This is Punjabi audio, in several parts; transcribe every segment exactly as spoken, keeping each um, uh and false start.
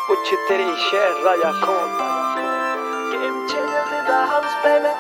ਪੁੱਛ ਤੇਰੀ ਸ਼ਹਿਰ ਰਾਜਾ ਕੌਣ game changer in the house baby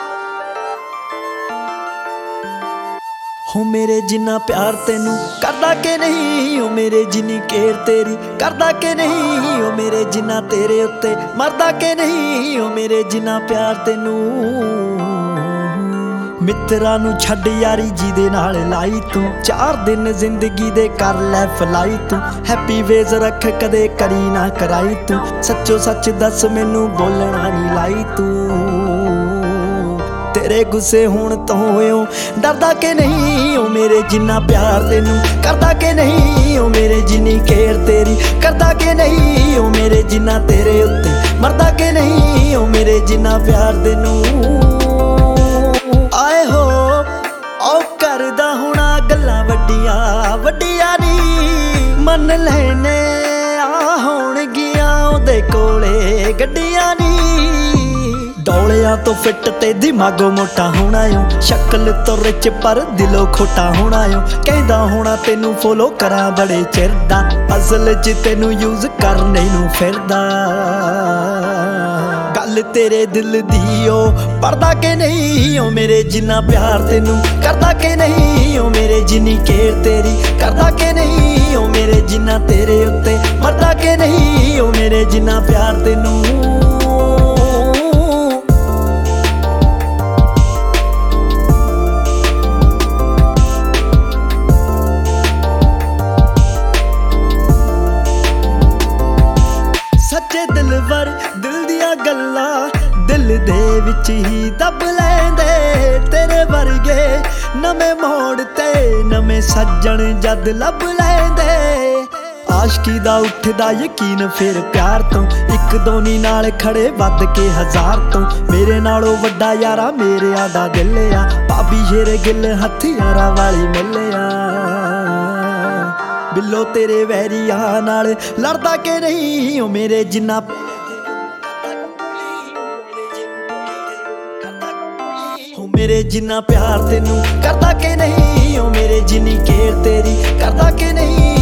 ਹੋ ਮੇਰੇ ਜਿੰਨਾ ਪਿਆਰ ਤੈਨੂੰ ਕਰਦਾ ਕਿ ਨਹੀਂ, ਹੋ ਮੇਰੇ ਜਿੰਨੀ ਕੇਅਰ ਤੇਰੀ ਕਰਦਾ ਕਿ ਨਹੀਂ, ਹੋ ਮੇਰੇ ਜਿੰਨਾ ਤੇਰੇ ਉੱਤੇ ਮਰਦਾ ਕਿ ਨਹੀਂ, ਹੋ ਮੇਰੇ ਜਿੰਨਾ ਪਿਆਰ ਤੈਨੂੰ। ਮਿੱਤਰਾਂ ਨੂੰ ਛੱਡ ਯਾਰੀ ਜਿਹਦੇ ਨਾਲ ਲਾਈ ਤੂੰ, ਚਾਰ ਦਿਨ ਜ਼ਿੰਦਗੀ ਦੇ ਕਰ ਲੈ ਫਲਾਈ ਤੂੰ। ਹੈਪੀ ਵੇਜ਼ ਰੱਖ ਕਦੇ ਕਰੀ ਨਾ ਕਰਾਈ ਤੂੰ, ਸੱਚੋ ਸੱਚ ਦੱਸ ਮੈਨੂੰ ਬੋਲਣਾ ਨਹੀਂ ਲਾਈ ਤੂੰ। ਤੇਰੇ ਗੁੱਸੇ ਹੋਣ ਤੋਂ ਹੋਇਓ ਡਰਦਾ ਕਿ ਨਹੀਂ, ਉਹ ਮੇਰੇ ਜਿੰਨਾ ਪਿਆਰ ਤੈਨੂੰ ਕਰਦਾ ਕਿ ਨਹੀਂ, ਉਹ ਮੇਰੇ ਜਿੰਨੀ ਕੇਅਰ ਤੇਰੀ ਕਰਦਾ ਕਿ ਨਹੀਂ, ਉਹ ਮੇਰੇ ਜਿੰਨਾ ਤੇਰੇ ਉੱਤੇ ਮਰਦਾ ਕਿ ਨਹੀਂ, ਉਹ ਮੇਰੇ ਜਿੰਨਾ ਪਿਆਰ ਤੈਨੂੰ। ਆਏ ਹੋ ਉਹ ਕਰਦਾ ਹੋਣਾ ਗੱਲਾਂ ਵੱਡੀਆਂ ਵੱਡੀਆਂ ਨੀ ਮੰਨ ਲੈਨੇ ਆ ਹੋਣਗੀਆਂ ਉਹਦੇ ਕੋਲੇ ਗੱਡੀਆਂ ਨੀ। ਡੋਲਿਆਂ ਤੋਂ ਫਿੱਟ ਤੇ ਦਿਮਾਗੋਂ ਮੋਟਾ ਹੋਣਾ ਓ, ਸ਼ਕਲ ਤੋਂ ਰਿਚ ਪਰ ਦਿਲੋਂ ਖੋਟਾ ਹੋਣਾ ਓ। ਕਹਿੰਦਾ ਹੋਣਾ ਤੈਨੂੰ ਫੋਲੋ ਕਰਾਂ ਬੜੇ ਚਿਰ ਦਾ, ਅਸਲ 'ਚ ਤੈਨੂੰ ਯੂਜ਼ ਕਰਨੇ ਨੂੰ ਫਿਰਦਾ। ਗੱਲ ਤੇਰੇ ਦਿਲ ਦੀ ਓ ਪੜਦਾ ਕਿ ਨਹੀਂ, ਓ ਮੇਰੇ ਜਿੰਨਾ ਪਿਆਰ ਤੈਨੂੰ ਕਰਦਾ ਕਿ ਨਹੀਂ, ਓ ਮੇਰੇ ਜਿੰਨੀ ਕੇਅਰ ਤੇਰੀ ਕਰਦਾ ਕਿ ਨਹੀਂ, ਓ ਮੇਰੇ ਜਿੰਨਾ ਤੇਰੇ ਉੱਤੇ ਮਰਦਾ ਕਿ ਨਹੀਂ, ਓ ਮੇਰੇ ਜਿੰਨਾ ਪਿਆਰ ਤੈਨੂੰ। ਸੱਚੇ ਦਿਲਵਰ ਦਿਲ ਦੀਆਂ ਗੱਲਾਂ ਦਿਲ ਦੇ ਵਿੱਚ ਹੀ ਦੱਬ ਲੈਂਦੇ, ਤੇਰੇ ਵਰਗੇ ਨਵੇਂ ਮੋੜ ਤੇ ਨਵੇਂ ਸੱਜਣ ਜਦ ਲੱਭ ਲੈਂਦੇ। ਆਸ਼ਕੀ ਦਾ ਉੱਠਦਾ ਯਕੀਨ ਫਿਰ ਪਿਆਰ ਤੋਂ, ਇੱਕ ਦੋਨੀ ਨਾਲ ਖੜੇ ਵੱਧ ਕੇ ਹਜ਼ਾਰ ਤੋਂ। ਮੇਰੇ ਨਾਲੋਂ ਵੱਡਾ ਯਾਰਾ ਮੇਰਿਆਂ ਦਾ ਦਿਲ ਆ, ਭਾਬੀ ਸ਼ੇਰ ਗਿੱਲ ਹਥਿਆਰਾਂ ਵਾਲੀ ਮਿਲਿਆ। ਬਿੱਲੋ ਤੇਰੇ ਵੈਰੀਆਂ ਨਾਲ ਲੜਦਾ ਕਿ ਨਹੀਂ, ਉਹ ਮੇਰੇ ਜਿੰਨਾ ਹੋ ਮੇਰੇ ਜਿੰਨਾ ਪਿਆਰ ਤੈਨੂੰ ਕਰਦਾ ਕਿ ਨਹੀਂ, ਉਹ ਮੇਰੇ ਜਿੰਨੀ ਕੇਅਰ ਤੇਰੀ ਕਰਦਾ ਕਿ ਨਹੀਂ।